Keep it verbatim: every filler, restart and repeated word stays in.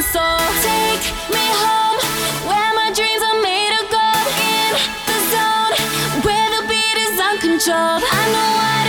soul. Take me home, where my dreams are made of gold. In the zone, where the beat is uncontrolled. I know I